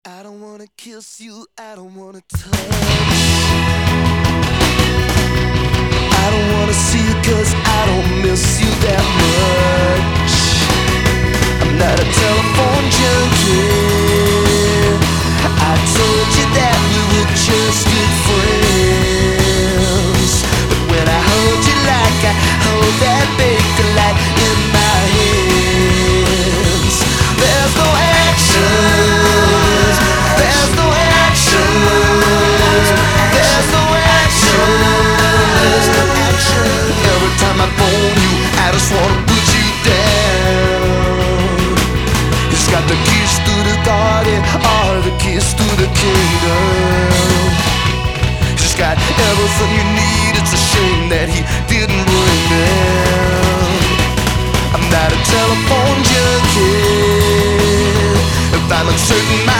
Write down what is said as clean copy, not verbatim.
I don't wanna kiss you, I don't wanna touch. I don't wanna see you 'cause I don't miss you that much. I'm not a telephone junkie. I told you that we were just good friends, but when I hold you like I hold that baker light in my hands, there's no action. There's no action. There's no action. There's no action. Every time I phone you, I just wanna put you down. He's got the keys to the garden, all the keys to the kingdom. He's got everything you need. It's a shame that he didn't bring them. I'm not a telephone junkie. If I'm uncertain,